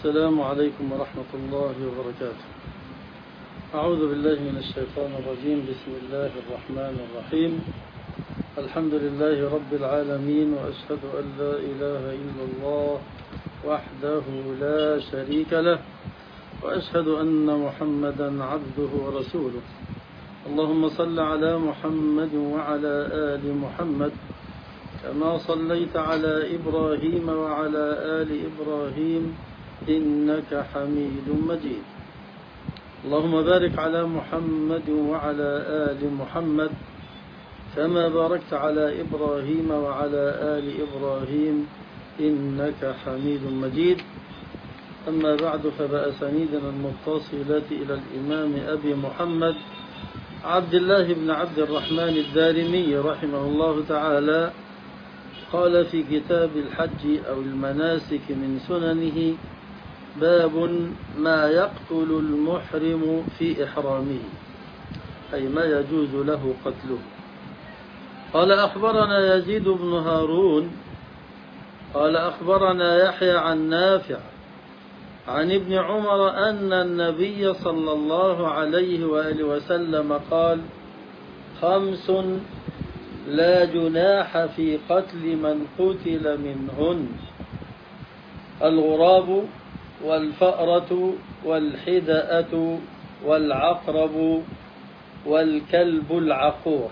السلام عليكم ورحمة الله وبركاته. أعوذ بالله من الشيطان الرجيم. بسم الله الرحمن الرحيم. الحمد لله رب العالمين، وأشهد أن لا إله إلا الله وحده لا شريك له، وأشهد أن محمدا عبده ورسوله. اللهم صل على محمد وعلى آل محمد كما صليت على إبراهيم وعلى آل إبراهيم إنك حميد مجيد. اللهم بارك على محمد وعلى آل محمد كما باركت على إبراهيم وعلى آل إبراهيم إنك حميد مجيد. أما بعد، فبأسانيدنا المتصلة إلى الإمام أبي محمد عبد الله بن عبد الرحمن الدارمي رحمه الله تعالى قال في كتاب الحج أو المناسك من سننه: باب ما يقتل المحرم في إحرامه، أي ما يجوز له قتله. قال: أخبرنا يزيد بن هارون قال أخبرنا يحيى عن نافع عن ابن عمر أن النبي صلى الله عليه وآله وسلم قال: 5 لا جناح في قتل من قتل منهن: الغراب والفأرة والحدأة والعقرب والكلب العقور.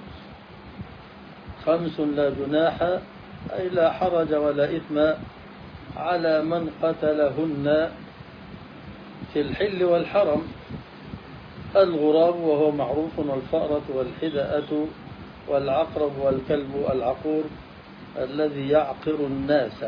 5 لا جناح، أي لا حرج ولا إثم على من قتلهن في الحل والحرم: الغراب وهو معروف، والفأرة والحدأة والعقرب والكلب العقور الذي يعقر الناس.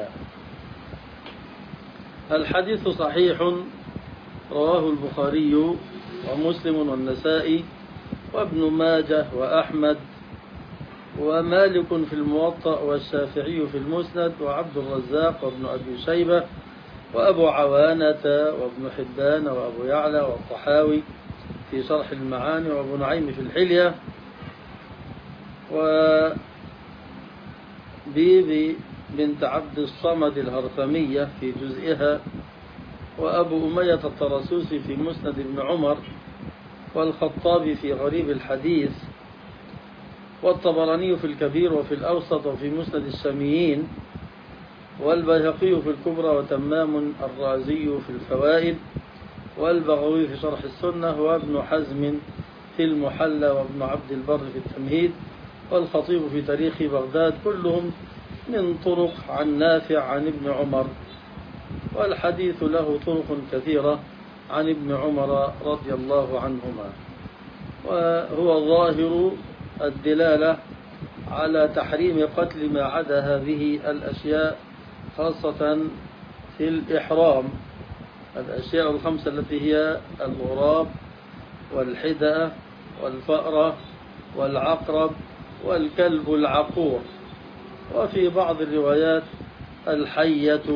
الحديث صحيح، رواه البخاري ومسلم والنسائي وابن ماجه وأحمد ومالك في الموطأ والشافعي في المسند وعبد الرزاق وابن أبي شيبة وأبو عوانة وابن حبان وأبو يعلى والطحاوي في شرح المعاني وأبو نعيم في الحلية وبيبي بنت عبد الصمد الهرثمية في جزئها وأبو أمية الطرسوسي في مسند ابن عمر والخطابي في غريب الحديث والطبراني في الكبير وفي الأوسط وفي مسند الشاميين والبيهقي في الكبرى وتمام الرازي في الفوائد والبغوي في شرح السنة وابن حزم في المحلى وابن عبد البر في التمهيد والخطيب في تاريخ بغداد، كلهم من طرق عن نافع عن ابن عمر، والحديث له طرق كثيرة عن ابن عمر رضي الله عنهما، وهو ظاهر الدلالة على تحريم قتل ما عدا هذه الأشياء، خاصة في الإحرام. الأشياء ال5 التي هي الغراب والحدأة والفأرة والعقرب والكلب العقور، وفي بعض الروايات الحية.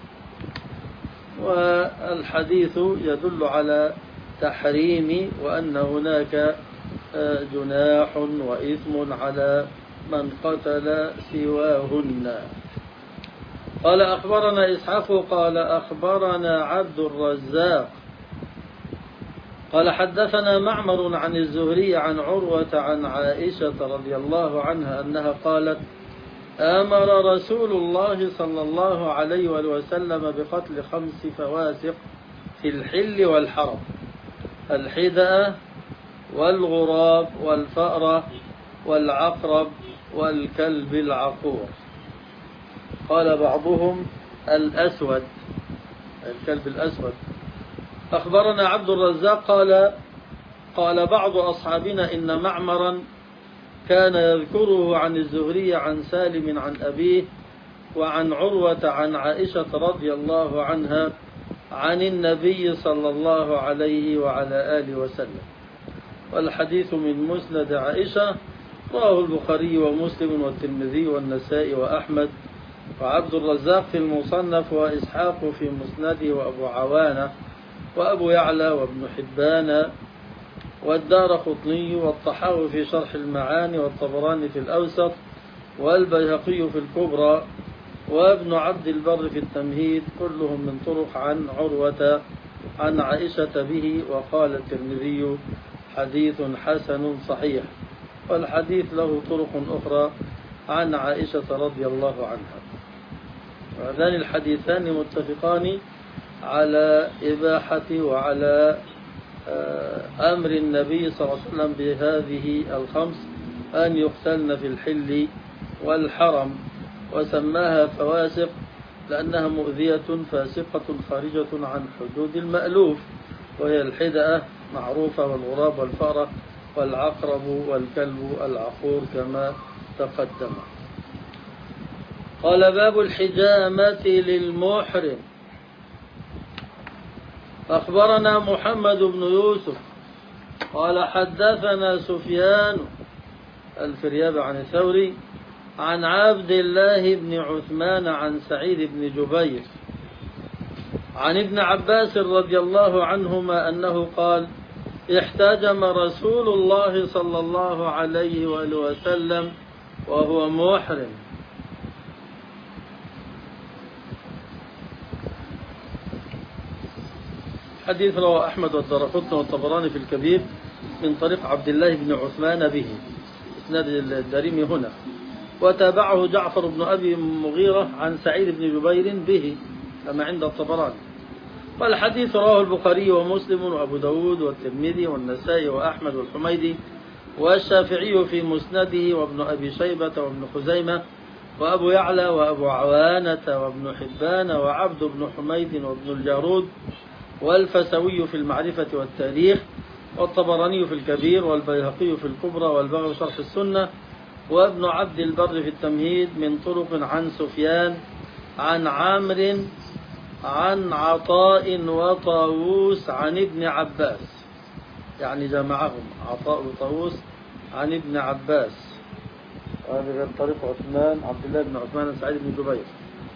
والحديث يدل على تحريم وأن هناك جناح وإثم على من قتل سواهن. قال: أخبرنا إسحاق قال أخبرنا عبد الرزاق قال حدثنا معمر عن الزهري عن عروة عن عائشة رضي الله عنها أنها قالت: آمر رسول الله صلى الله عليه وسلم بقتل 5 فواسق في الحل والحرم: الحدأة والغراب والفأرة والعقرب والكلب العقور. قال بعضهم: الأسود، الكلب الأسود. أخبرنا عبد الرزاق قال بعض أصحابنا إن معمرا كان يذكره عن الزهري عن سالم عن أبيه وعن عروة عن عائشة رضي الله عنها عن النبي صلى الله عليه وعلى آله وسلم. والحديث من مسند عائشة، رواه البخاري ومسلم والترمذي والنسائي وأحمد وعبد الرزاق في المصنف وإسحاق في مسنده وأبو عوانة وأبو يعلى وابن حبان والدارقطني والطحاوي في شرح المعاني والطبراني في الأوسط والبيهقي في الكبرى وابن عبد البر في التمهيد كلهم من طرق عن عروة عن عائشة به. وقال الترمذي حديث حسن صحيح. والحديث له طرق أخرى عن عائشة رضي الله عنها. وهذان الحديثان متفقان على إباحة وعلى أمر النبي صلى الله عليه وسلم بهذه الخمس أن يقتلن في الحل والحرم. وسماها فواسق لأنها مؤذية فاسقة خارجة عن حدود المألوف، وهي الحدأة معروفة، والغراب والفأرة والعقرب والكلب العقور كما تقدم. قال باب الحجامة للمحرم. أخبرنا محمد بن يوسف قال حدثنا سفيان الفريابي عن الثوري عن عبد الله بن عثمان عن سعيد بن جبير عن ابن عباس رضي الله عنهما أنه قال احتجم رسول الله صلى الله عليه وآله وسلم وهو محرم. حديث رواه أحمد والدارقطني والطبراني في الكبير من طريق عبد الله بن عثمان به، إسناد الدارمي هنا. وتابعه جعفر بن أبي مغيرة عن سعيد بن جبير به كما عند الطبراني. والحديث رواه البخاري ومسلم وأبو داود والترمذي والنسائي وأحمد والحميدي والشافعي في مسنده وابن أبي شيبة وابن خزيمة وأبو يعلى وأبو عوانة وابن حبان وعبد بن حميد وابن الجارود والفسوي في المعرفة والتاريخ والطبراني في الكبير والبيهقي في الكبرى والبغوي شرح السنة وابن عبد البر في التمهيد من طرق عن سفيان عن عامر عن عطاء وطاووس عن ابن عباس، يعني جمعهم عطاء وطاووس عن ابن عباس. هذا طريق عثمان عبد الله بن عثمان عن سعيد بن جبير.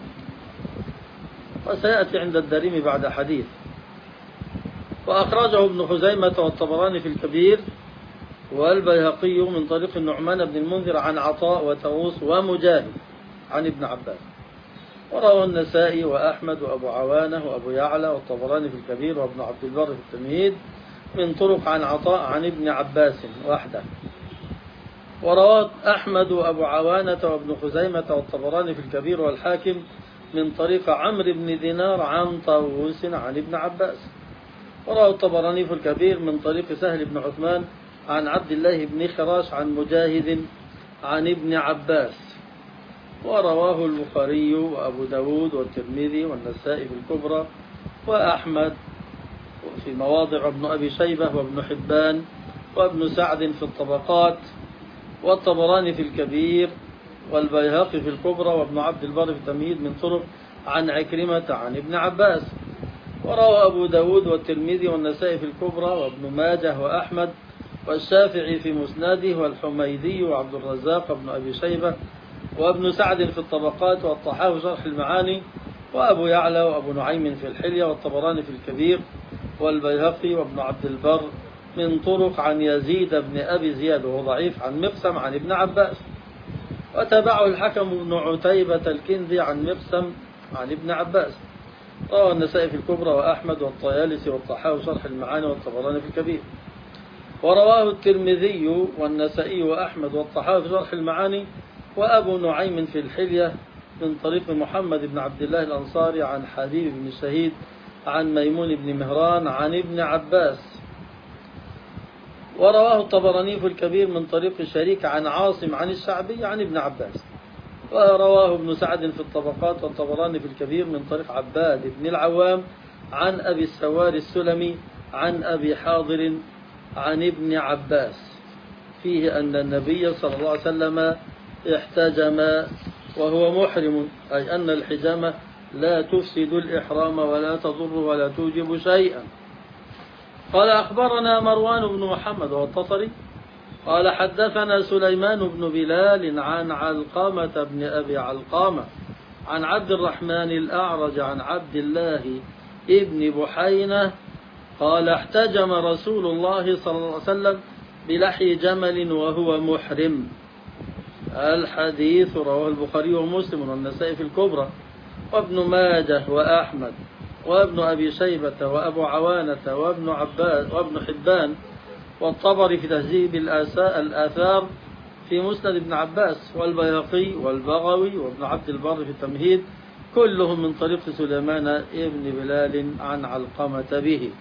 وسيأتي عند الدارمي بعد حديث. وأخرجه ابن خزيمة والطبراني في الكبير والبيهقي من طريق النعمان بن المنذر عن عطاء وطاووس ومجاهد عن ابن عباس. وروى النسائي وأحمد وأبو عوانة وأبو يعلى والطبراني في الكبير وابن عبد البر في التمهيد من طرق عن عطاء عن ابن عباس وحده. وروى أحمد وأبو عوانة وابن خزيمة والطبراني في الكبير والحاكم من طريق عمرو بن دينار عن طاووس عن ابن عباس. وروى الطبراني في الكبير من طريق سهل بن عثمان عن عبد الله بن خراش عن مجاهد عن ابن عباس. ورواه البخاري وأبو داود والترمذي والنسائي في الكبرى وأحمد في مواضع وابن أبي شيبة وابن حبان وابن سعد في الطبقات والطبراني في الكبير والبيهقي في الكبرى وابن عبد البر في التمهيد من طرق عن عكرمة عن ابن عباس. وروى أبو داود والترمذي والنسائي في الكبرى وابن ماجه وأحمد والشافعي في مسنده والحميدي وعبد الرزاق وابن أبي شيبة وابن سعد في الطبقات والطحاوي شرح المعاني وأبو يعلى وأبو نعيم في الحلية والطبراني في الكبير والبيهقي وابن عبد البر من طرق عن يزيد بن أبي زياد وهو ضعيف عن مقسم عن ابن عباس. وتبعه الحكم بن عتيبة الكندي عن مقسم عن ابن عباس. روى النسائي في الكبرى وأحمد والطيالسي والطحاوي شرح المعاني والطبراني في الكبير. ورواه الترمذي والنسائي وأحمد والطحاوي في شرح المعاني وأبو نعيم في الحلية من طريق محمد بن عبد الله الأنصاري عن حبيب بن شهيد عن ميمون بن مهران عن ابن عباس. ورواه الطبراني في الكبير من طريق شريك عن عاصم عن الشعبي عن ابن عباس. ورواه ابن سعد في الطبقات والطبراني في الكبير من طريق عباد بن العوام عن أبي السوار السلمي عن أبي حاضر عن ابن عباس فيه أن النبي صلى الله عليه وسلم احتجم وهو محرم، أي أن الحجامة لا تفسد الإحرام ولا تضر ولا توجب شيئا. قال أخبرنا مروان بن محمد والططري قال حدثنا سليمان بن بلال عن علقامة بن أبي علقامة عن عبد الرحمن الأعرج عن عبد الله ابن بحينة قال احتجم رسول الله صلى الله عليه وسلم بلحي جمل وهو محرم. الحديث رواه البخاري ومسلم والنسائي في الكبرى وابن ماجه وأحمد وابن أبي شيبة وأبو عوانة وابن عباس وابن حبان والطبري في تهذيب الآثار في مسند ابن عباس والبيهقي والبغوي وابن عبد البر في التمهيد كلهم من طريق سليمان ابن بلال عن علقمة به.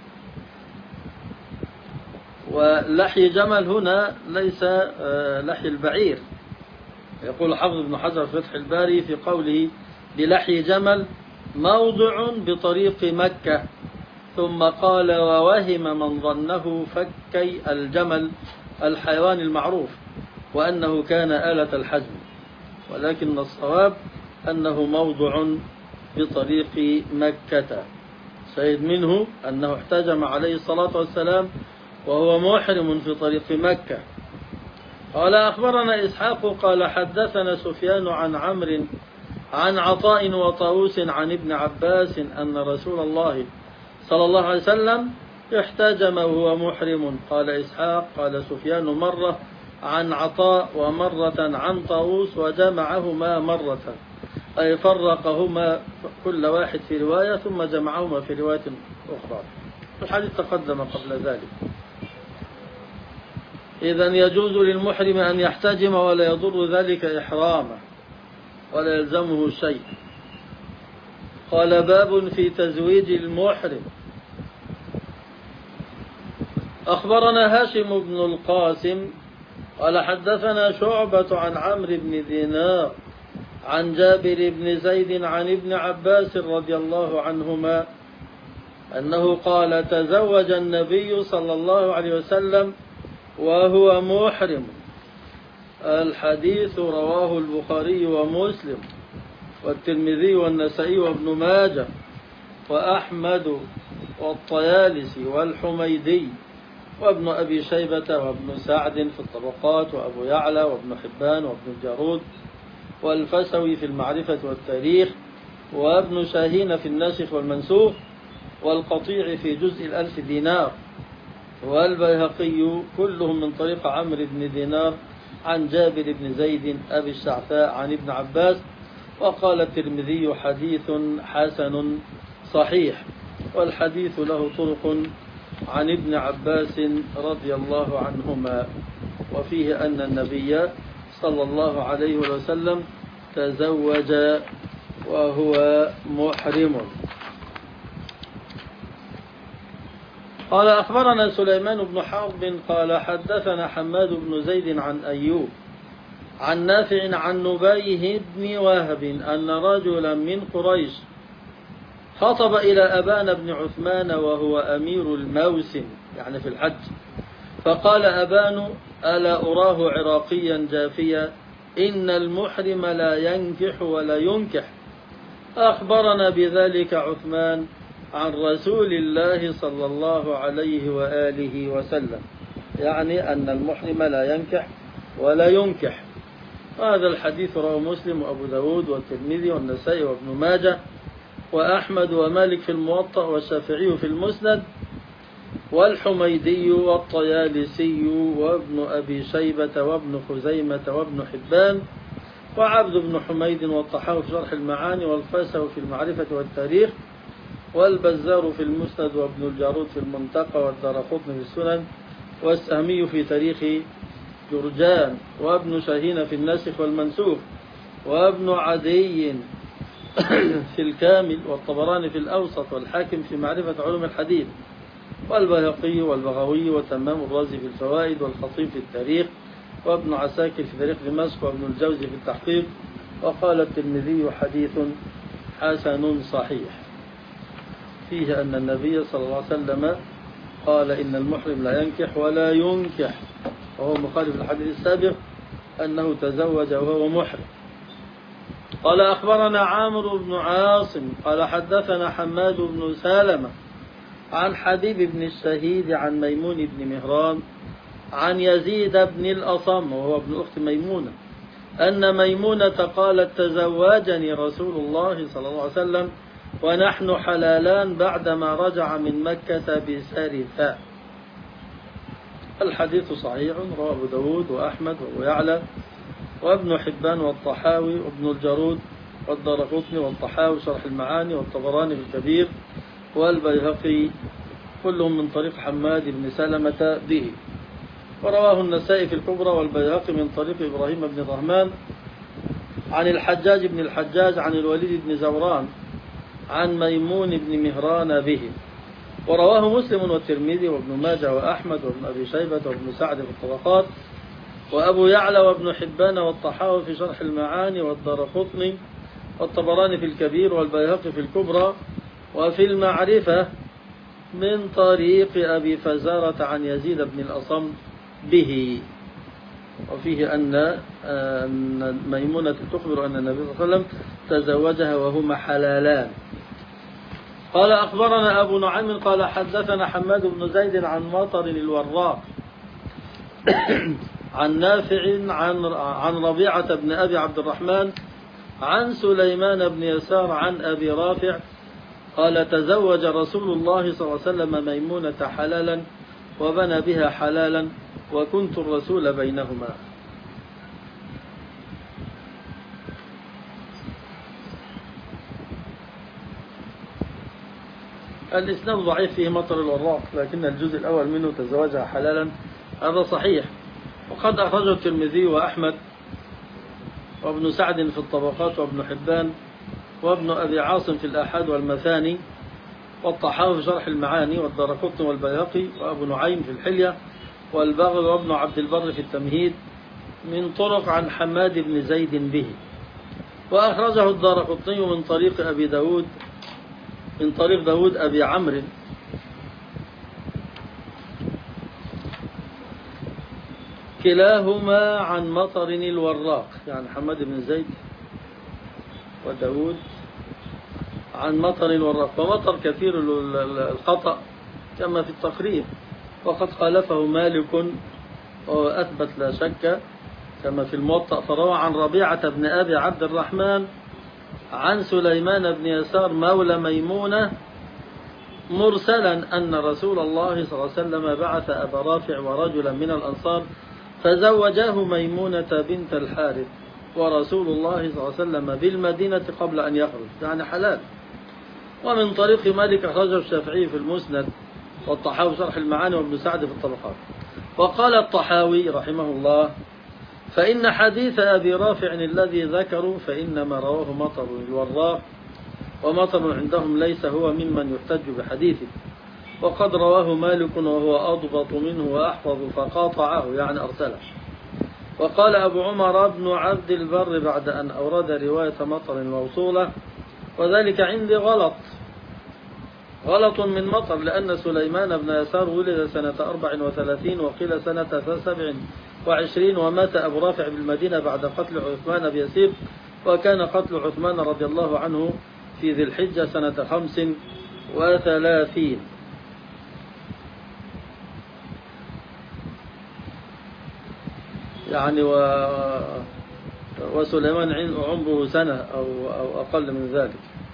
ولحي جمل هنا ليس لحي البعير. يقول حافظ ابن حجر في فتح الباري في قوله بلحي جمل موضع بطريق مكة، ثم قال ووهم من ظنه فكي الجمل الحيوان المعروف وأنه كان آلة الحزم، ولكن الصواب أنه موضع بطريق مكة. شهد منه أنه احتجم عليه الصلاة والسلام وهو محرم في طريق مكة. قال أخبرنا إسحاق قال حدثنا سفيان عن عمرو عن عطاء وطاووس عن ابن عباس أن رسول الله صلى الله عليه وسلم احتجم وهو محرم. قال إسحاق قال سفيان مرة عن عطاء ومرة عن طاووس وجمعهما مرة، أي فرقهما كل واحد في رواية ثم جمعهما في رواية أخرى. الحديث تقدم قبل ذلك. إذن يجوز للمحرم أن يحتجم ولا يضر ذلك إحرامه ولا يلزمه شيء. قال باب في تزويج المحرم. أخبرنا هاشم بن القاسم قال حدثنا شعبة عن عمرو بن دينار عن جابر بن زيد عن ابن عباس رضي الله عنهما أنه قال تزوج النبي صلى الله عليه وسلم وهو محرم. الحديث رواه البخاري ومسلم والترمذي والنسائي وابن ماجه وأحمد والطيالسي والحميدي وابن أبي شيبة وابن سعد في الطبقات وأبو يعلى وابن حبان وابن الجارود والفسوي في المعرفة والتاريخ وابن شاهين في الناسخ والمنسوخ والقطيع في جزء الألف دينار والبيهقي كلهم من طريق عمرو بن دينار عن جابر بن زيد أبي الشعثاء عن ابن عباس. وقال الترمذي حديث حسن صحيح. والحديث له طرق عن ابن عباس رضي الله عنهما وفيه أن النبي صلى الله عليه وسلم تزوج وهو محرم. قال أخبرنا سليمان بن حرب قال حدثنا حماد بن زيد عن أيوب عن نافع عن نبيه بن وهب أن رجلا من قريش خطب إلى أبان بن عثمان وهو أمير الموسم يعني في الحج، فقال أبان ألا أراه عراقيا جافيا إن المحرم لا ينكح ولا ينكح. أخبرنا بذلك عثمان عن رسول الله صلى الله عليه وآله وسلم، يعني أن المحرم لا ينكح ولا ينكح. هذا الحديث رواه مسلم وأبو داود والترمذي والنسائي وابن ماجه وأحمد ومالك في الموطأ والشافعي في المسند والحميدي والطيالسي وابن أبي شيبة وابن خزيمة وابن حبان وعبد بن حميد والطحاوي في شرح المعاني والفاسو في المعرفة والتاريخ والبزار في المسند وابن الجارود في المنتقى والدارقطني في السنن والسهمي في تاريخ جرجان وابن شاهين في الناسخ والمنسوخ وابن عدي في الكامل والطبراني في الأوسط والحاكم في معرفة علوم الحديث والبيهقي والبغوي وتمام الرازي في الفوائد والخطيب في التاريخ وابن عساكر في تاريخ دمشق وابن الجوزي في التحقيق. وقال الترمذي حديث حسن صحيح فيه أن النبي صلى الله عليه وسلم قال إن المحرم لا ينكح ولا ينكح، وهو مخالف الحديث السابق أنه تزوج وهو محرم. قال أخبرنا عامر بن عاصم قال حدثنا حماد بن سالمة عن حبيب بن الشهيد عن ميمون بن مهران عن يزيد بن الأصم وهو ابن أخت ميمونة أن ميمونة قالت تزوجني رسول الله صلى الله عليه وسلم ونحن حلالان بعدما رجع من مكة بسارثاء. الحديث صحيح رواه أبو داود وأحمد وأبو يعلى وابن حبان والطحاوي وابن الجارود والدارقطني والطحاوي شرح المعاني والطبراني في الكبير والبيهقي كلهم من طريق حماد بن سلمة به. ورواه النسائي في الكبرى والبيهقي من طريق إبراهيم بن ضهمان عن الحجاج بن الحجاج عن الوليد بن زوران عن ميمون بن مهران به. ورواه مسلم والترمذي وابن ماجه وأحمد وابن أبي شيبة وابن سعد في الطبقات وأبو يعلى وابن حبان والطحاوي في شرح المعاني والدارقطني والطبراني في الكبير والبيهقي في الكبرى وفي المعرفة من طريق أبي فزارة عن يزيد بن الأصم به. وفيه أن ميمونة تخبر أن النبي صلى الله عليه وسلم تزوجها وهما حلالان. قال أخبرنا أبو نعيم قال حدثنا حماد بن زيد عن مطر الوراق عن نافع عن ربيعة بن أبي عبد الرحمن عن سليمان بن يسار عن أبي رافع قال تزوج رسول الله صلى الله عليه وسلم ميمونة حلالا وبنى بها حلالا وكنت الرسول بينهما. الإسناد ضعيف فيه مطر الوراق لكن الجزء الأول منه تزوجها حلالا هذا صحيح. وقد أخرجه الترمذي وأحمد وابن سعد في الطبقات وابن حبان وابن أبي عاصم في الآحاد والمثاني والطحاوي في شرح المعاني والدارقطني والبيهقي وأبو نعيم في الحلية والبغوي وابن عبد البر في التمهيد من طرق عن حماد بن زيد به. وأخرجه الدارقطني من طريق أبي داود من طريق داود أبي عمرو كلاهما عن مطر الوراق يعني حماد بن زيد وداود عن مطر الوراق. ومطر كثير الخطأ كما في التقريب وقد خالفه مالك وأثبت لا شك كما في الموطأ فروى عن ربيعة بن أبي عبد الرحمن عن سليمان بن يسار مولى ميمونة مرسلا أن رسول الله صلى الله عليه وسلم بعث أبا رافع ورجلا من الأنصار فزوجاه ميمونة بنت الحارث ورسول الله صلى الله عليه وسلم بالمدينة قبل أن يخرج يعني حلال. ومن طريق مالك أخرجه الشافعي في المسند والطحاوي شرح المعاني وابن سعد في الطبقات. وقال الطحاوي رحمه الله فإن حديث أبي رافع الذي ذكروا فإنما رواه مطر الوراق ومطر عندهم ليس هو ممن يحتج بحديثه وقد رواه مالك وهو أضبط منه وأحفظ فقاطعه يعني أرسله. وقال أبو عمر بن عبد البر بعد أن أورد رواية مطر موصولة وذلك عندي غلط من مطر لأن سليمان بن يسار ولد سنة 34 وقيل سنة 27 ومات أبو رافع بالمدينة بعد قتل عثمان بيسير وكان قتل عثمان رضي الله عنه في ذي الحجة سنة 35 يعني وسليمان عمره سنة أو أقل من ذلك.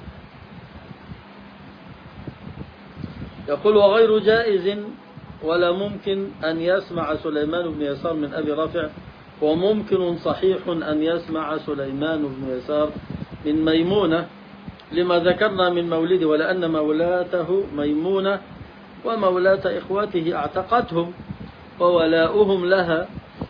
يقول وغير جائز ولا ممكن أن يسمع سليمان بن يسار من أبي رافع وممكن صحيح أن يسمع سليمان بن يسار من ميمونة لما ذكرنا من مولده ولأن مولاته ميمونة ومولاة إخوته اعتقتهم وولاؤهم لها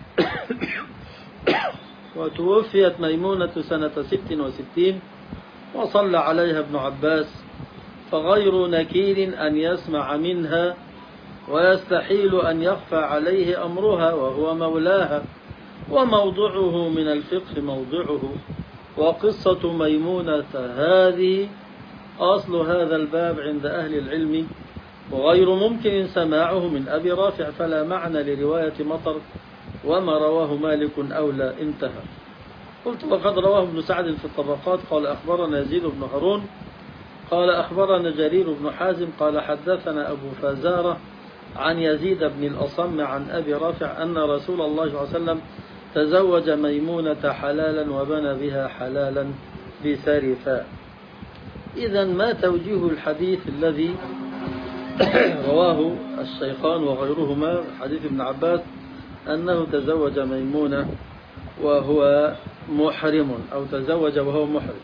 وتوفيت ميمونة سنة 66 وصلى عليها ابن عباس فغير نكير أن يسمع منها ويستحيل أن يخفى عليه أمرها وهو مولاها وموضعه من الفقه موضعه. وقصة ميمونة هذه أصل هذا الباب عند أهل العلم وغير ممكن سماعه من أبي رافع فلا معنى لرواية مطر وما رواه مالك أولى انتهى. قلت وقد رواه ابن سعد في الطبقات قال أخبرنا يزيد بن هارون قال أخبرنا جرير بن حازم قال حدثنا أبو فزارة عن يزيد بن الأصم عن أبي رافع أن رسول الله صلى الله عليه وسلم تزوج ميمونة حلالا وبنى بها حلالا بسرفا. إذا ما توجيه الحديث الذي رواه الشيخان وغيرهما حديث ابن عباس أنه تزوج ميمونة وهو محرم أو تزوج وهو محرم.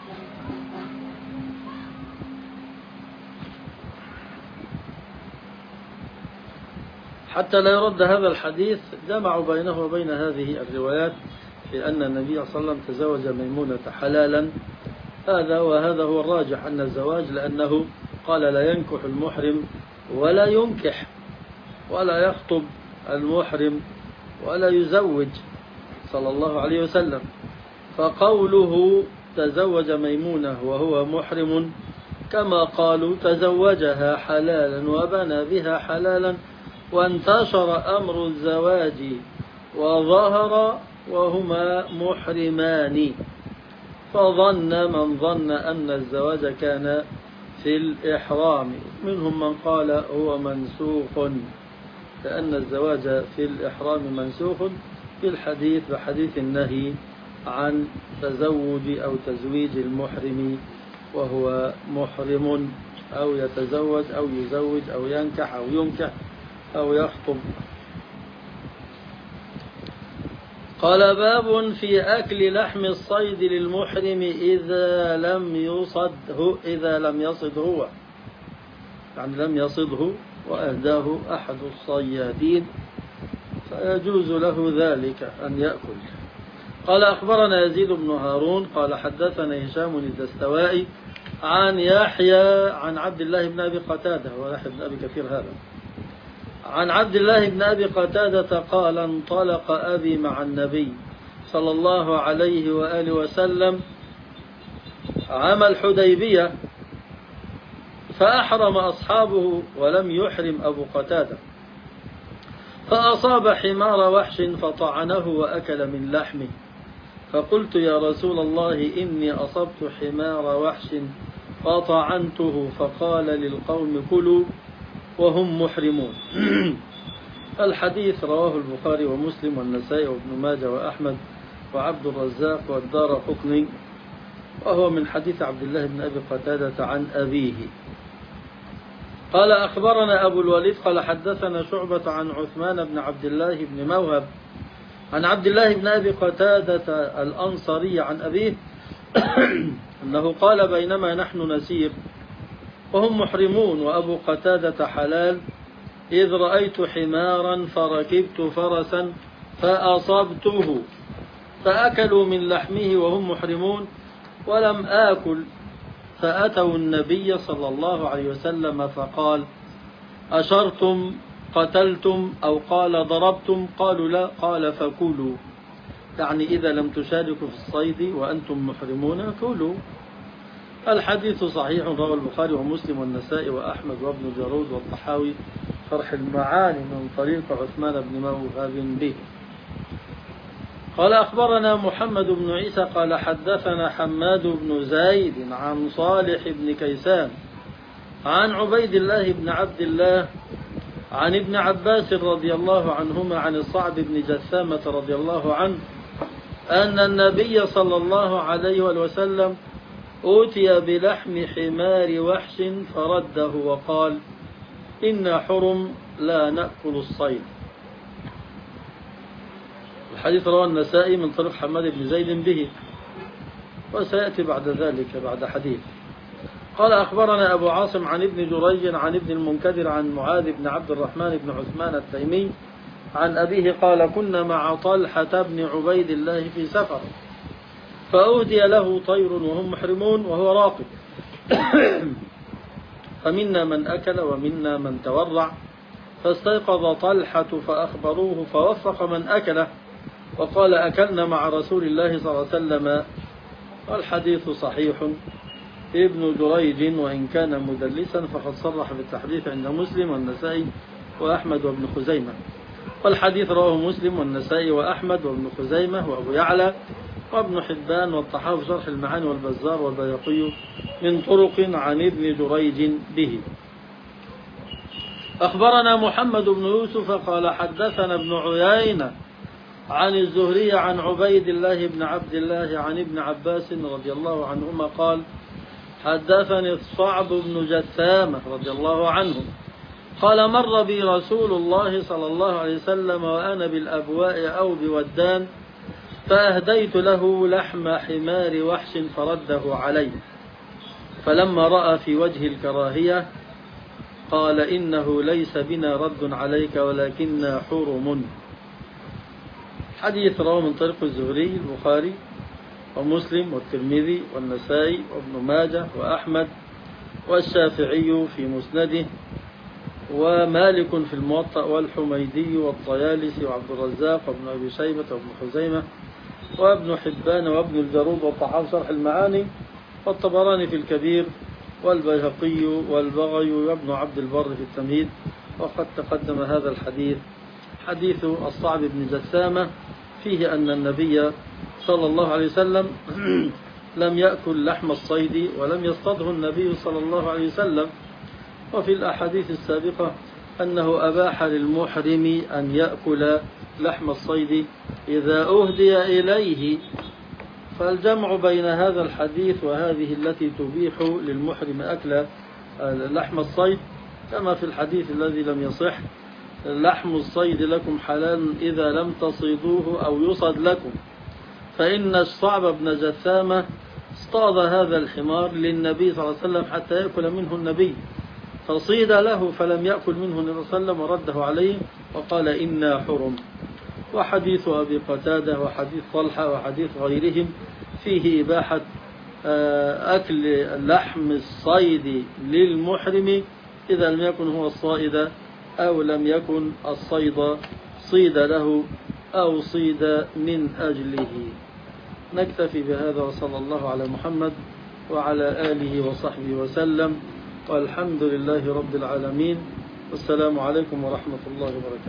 حتى لا يرد هذا الحديث جمعوا بينه وبين هذه الروايات في أن النبي صلى الله عليه وسلم تزوج ميمونة حلالا. وهذا هو الراجح أن الزواج، لأنه قال لا ينكح المحرم ولا ينكح ولا يخطب المحرم ولا يزوج صلى الله عليه وسلم. فقوله تزوج ميمونة وهو محرم كما قالوا تزوجها حلالا وبنى بها حلالا، وانتشر أمر الزواج وظهر وهما محرمان، فظن من ظن أن الزواج كان في الإحرام. منهم من قال هو منسوخ، لأن الزواج في الإحرام منسوخ بالحديث بحديث النهي عن تزوج أو تزويج المحرم وهو محرم، أو يتزوج أو يزوج أو ينكح أو ينكح أو يخطب. قال باب في أكل لحم الصيد للمحرم إذا لم يصد هو، يعني لم يصده وأهداه أحد الصيادين فيجوز له ذلك أن يأكل. قال أخبرنا يزيد بن هارون قال حدثنا هشام الدستوائي عن يحيى عن عبد الله بن أبي قتادة، ويحيى بن أبي كثير هذا، عن عبد الله بن أبي قتادة قال انطلق أبي مع النبي صلى الله عليه وآله وسلم عام الحديبية، فأحرم أصحابه ولم يحرم أبو قتادة، فأصاب حمار وحش فطعنه وأكل من لحمه، فقلت يا رسول الله إني أصبت حمار وحش فطعنته، فقال للقوم كلوا وهم محرمون. الحديث رواه البخاري ومسلم والنسائي وابن ماجه وأحمد وعبد الرزاق والدارقطني، وهو من حديث عبد الله بن أبي قتادة عن أبيه. قال أخبرنا أبو الوليد قال حدثنا شعبة عن عثمان بن عبد الله بن موهب عن عبد الله بن أبي قتادة الأنصاري عن أبيه أنه قال بينما نحن نسير وهم محرمون وأبو قتادة حلال، إذ رأيت حمارا فركبت فرسا فأصبته فأكلوا من لحمه وهم محرمون ولم آكل، فأتوا النبي صلى الله عليه وسلم فقال أشرتم قتلتم أو قال ضربتم؟ قالوا لا، قال فكلوا، يعني إذا لم تشاركوا في الصيد وأنتم محرمون كلوا. الحديث صحيح رواه البخاري ومسلم والنسائي وأحمد وابن جارود والطحاوي شرح المعاني من طريق عثمان بن موهب به. قال أخبرنا محمد بن عيسى قال حدثنا حماد بن زايد عن صالح بن كيسان عن عبيد الله بن عبد الله عن ابن عباس رضي الله عنهما عن الصعب بن جثامة رضي الله عنه أن النبي صلى الله عليه وسلم أوتي بلحم حمار وحش فرده وقال إن حرم لا نأكل الصيد. الحديث رواه النسائي من طريق حماد بن زيد به، وسيأتي بعد ذلك بعد حديث. قال أخبرنا أبو عاصم عن ابن جريج عن ابن المنكدر عن معاذ بن عبد الرحمن بن عثمان التيمي عن أبيه قال كنا مع طلحة بن عبيد الله في سفر، فأهدي له طير وهم محرمون وهو راقب، فمنا من أكل ومنا من تورع، فاستيقظ طلحة فأخبروه فوفق من أكله وقال أكلنا مع رسول الله صلى الله عليه وسلم. والحديث صحيح. ابن جريج وإن كان مدلسا فقد صرح بالتحديث عند مسلم والنسائي وأحمد وابن خزيمة، والحديث رواه مسلم والنسائي وأحمد وابن خزيمة وأبو يعلى وابن حبان والطحاوي شرح المعاني والبزار والبيقي من طرق عن ابن جريج به. أخبرنا محمد بن يوسف قال حدثنا ابن عيينة عن الزهري عن عبيد الله بن عبد الله عن ابن عباس رضي الله عنهما قال حدثني الصعب بن جثامة رضي الله عنه قال مر بي رسول الله صلى الله عليه وسلم وأنا بالأبواء أو بودان فأهديت له لحم حمار وحش فرده علي، فلما رأى في وجه الكراهية قال إنه ليس بنا رد عليك ولكننا حرم. حديث رواه من طريق الزهري البخاري ومسلم والترمذي والنسائي وابن ماجه وأحمد والشافعي في مسنده ومالك في الموطأ والحميدي والطيالسي وعبد الرزاق وابن أبي شيبة وابن خزيمة وابن حبان وابن الجارود والطحاوي شرح المعاني والطبراني في الكبير والبيهقي والبغوي وابن عبد البر في التمهيد. وقد تقدم هذا الحديث حديث الصعب بن جثامة فيه أن النبي صلى الله عليه وسلم لم يأكل لحم الصيد ولم يصطده النبي صلى الله عليه وسلم. وفي الأحاديث السابقة أنه أباح للمحرم أن يأكل لحم الصيد إذا أهدي إليه. فالجمع بين هذا الحديث وهذه التي تبيح للمحرم أكل لحم الصيد كما في الحديث الذي لم يصح: لحم الصيد لكم حلال إذا لم تصيدوه أو يصد لكم. فإن الصعب بن جثامة اصطاد هذا الحمار للنبي صلى الله عليه وسلم حتى يأكل منه النبي، فصيد له فلم يأكل منه النبي صلى الله عليه وسلم ورده عليه وقال إنا حرم. وحديث أبي قتادة وحديث طلحة وحديث غيرهم فيه إباحة أكل لحم الصيد للمحرم إذا لم يكن هو الصائد أو لم يكن الصيد صيد له أو صيد من أجله. نكتفي بهذا وصلى الله على محمد وعلى آله وصحبه وسلم، والحمد لله رب العالمين، والسلام عليكم ورحمة الله وبركاته.